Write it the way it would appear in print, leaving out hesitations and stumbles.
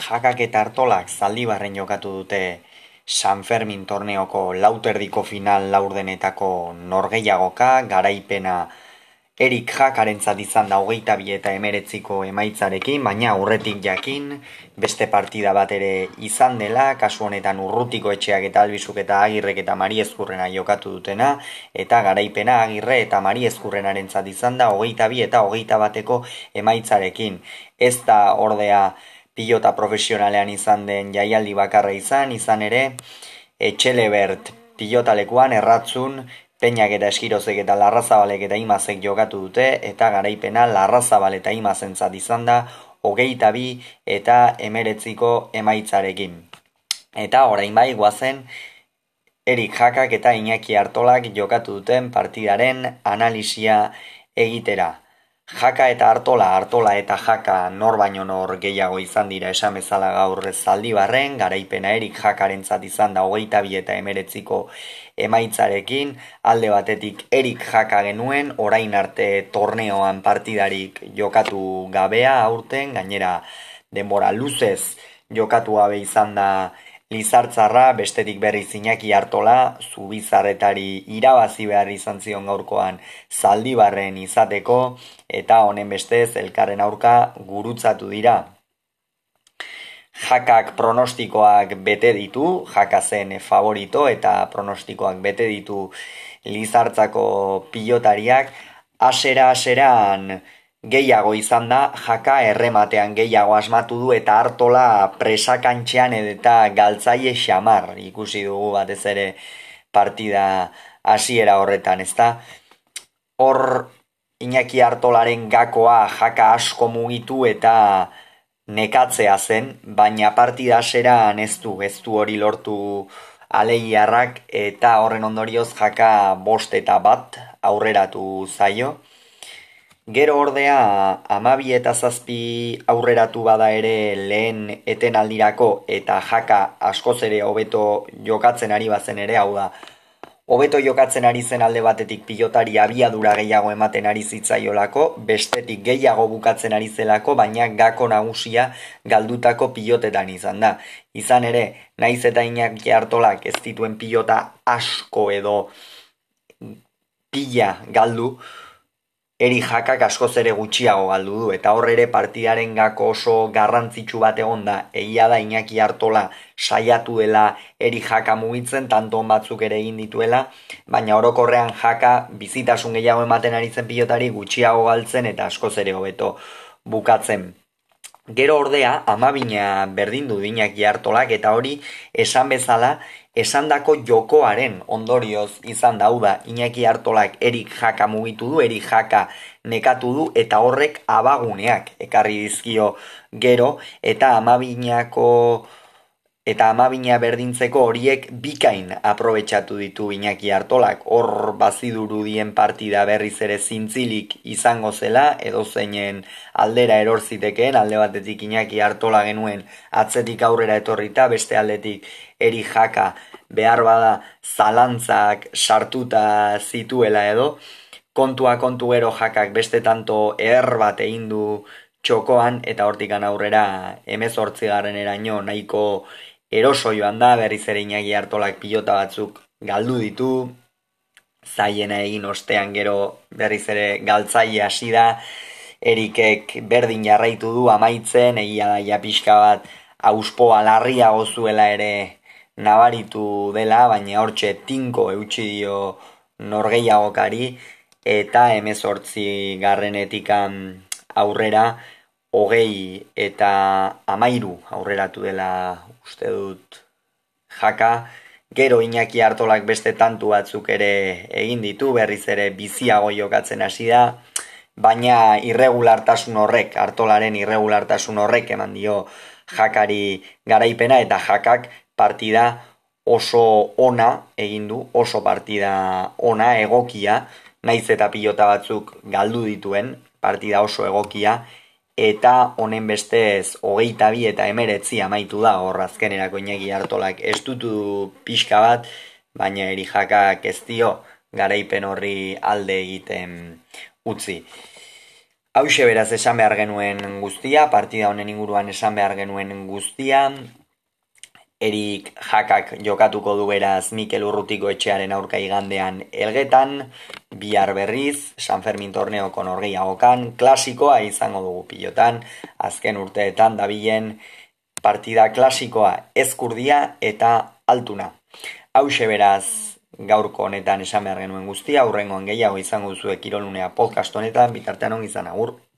Jakak eta Artolak Zaldibarren jokatu dute San Fermin torneoko lauterdiko final laurdenetako norgehiagoka, garaipena Erik Jakarentzat izan da 22-19ko emaitzarekin, baina aurretik jakin beste partida bat ere izan dela, kasu honetan Urrutiko Etxeak eta Albizuk eta Agirrek eta Mari Ezkurrena jokatu dutena, eta garaipena Agirre eta Mari Ezkurrenarentzat izan da 22 eta 21ko emaitzarekin. Ez da ordea pilota profesionalean izan den jaialdi bakarra izan ere, Etxelebert pilotalekuan Erratzun, Peñak eta Eskirozek eta Larrazabalek eta Imazek jokatu dute, eta garaipena Larrazabal eta Imazentzat izan da 22 eta 19ko emaitzarekin. Eta orain bai guazen Erik Jakak eta Iñaki Artolak jokatu duten partidaren analisia egitera. Jaka eta Artola eta Jaka nor baino nor gehiago izan dira esan bezala gaur Zaldibarren, garaipena Erik Jakarentzat izan da 22 eta 19ko emaitzarekin, alde batetik Erik Jaka genuen, orain arte torneoan partidarik jokatu gabea aurten, gainera denbora luzez jokatu gabe izan da Lizartzarra, bestetik berriz Iñaki Artola, Zubizarretari irabazi behar izan zion gaurkoan Zaldibarren izateko, eta honen bestez elkarren aurka gurutzatu dira. Jakak pronostikoak bete ditu, Jaka zen favorito eta pronostikoak bete ditu Lizartzako pilotariak, hasera-haseran gehiago izan da, Jaka errematean gehiago asmatu du eta Artola presakantxean eta galtzaile xamar ikusi dugu batez ere partida hasiera horretan, ezta? Hor Iñaki Artolaren gakoa Jaka asko mugitu eta nekatzea zen, baina partida haseran ez du hori lortu aleiarrak eta horren ondorioz Jaka 5 eta 1 aurreratu zaio. Gero ordea 12 eta 7 aurreratu bada ere lehen etenaldirako eta Jaka askoz ere hobeto jokatzen ari bazen ere, hau da, hobeto jokatzen ari zen alde batetik pilotari abiadura gehiago ematen ari zitzaiolako, bestetik gehiago bukatzen ari zelako, baina gako nagusia galdutako pilotetan izan da. Izan ere, naiz eta Iñaki Artolak ez dituen pilota asko edo pila galdu, Erik Jakak askoz ere gutxiago galdu du, eta hor ere partidaren gako oso garrantzitsu bat egon da, egia da Iñaki Artola saiatu dela Erik Jaka mugitzen, tanton batzuk ere egin dituela, baina orokorrean Jaka bizitasun gehiago ematen ari zen pilotari gutxiago galtzen eta askoz ere hobeto bukatzen. Gero ordea, 12 berdin du Iñaki Artolak eta hori esan bezala, esandako jokoaren ondorioz izan da, hau da, Iñaki Artolak Erik Jaka mugitu du, Erik Jaka nekatu du eta horrek abaguneak ekarri dizkio gero eta 12 berdintzeko horiek bikain aprobetxatu ditu Iñaki Artolak. Hor bazidurudien partida berriz ere zintzilik izango zela, edo zeinen aldera erorzitekeen, alde batetik Iñaki Artola genuen atzetik aurrera etorrita, beste aldetik Erik Jaka behar bada zalantzak sartuta zituela edo, kontua kontu gero Jakak beste tanto bat egin du txokoan, eta hortikan aurrera 18 nahiko eroso joan da, berriz ere Iñaki Artolak pilota batzuk galdu ditu, zaiena egin ostean gero berriz ere galtzaile hasi da, Erikek berdin jarraitu du amaitzen, egia da ja pixka bat auspoa larriago zuela ere nabaritu dela, baina hortxe tinko eutsi dio norgehiagokari, eta 18 garrenetikan aurrera 20 eta 13 aurreratu dela uste dut Jaka. Gero Iñaki Artolak beste tantu batzuk ere egin ditu, berriz ere biziago jokatzen hasi da, baina irregulartasun horrek, Artolaren irregulartasun horrek eman dio Jakari garaipena, eta Jakak partida oso ona egin du, oso partida ona, egokia, naiz eta pilota batzuk galdu dituen, partida oso egokia, eta honen bestez 22 eta 19 amaitu da, hor azkenerako Iñaki Artolak estutu pixka bat, baina Erik Jakak ez dio garaipen horri alde egiten utzi. Hauxe beraz esan behar genuen guztia, partida honen inguruan esan behar genuen guztia. Erik Jakak jokatuko du beraz Mikel Urrutiko etxearen aurka igandean Elgetan, bihar berriz, San Fermin torneoko norgehiagokan, klasikoa izango dugu pilotan, azken urteetan dabilen partida klasikoa ezkurdia eta altuna. Hauxe beraz gaurko honetan esan behar genuen guztia, hurrengoan gehiago izango duzue Kirolunea podcast honetan, bitartean ongi izan, agur.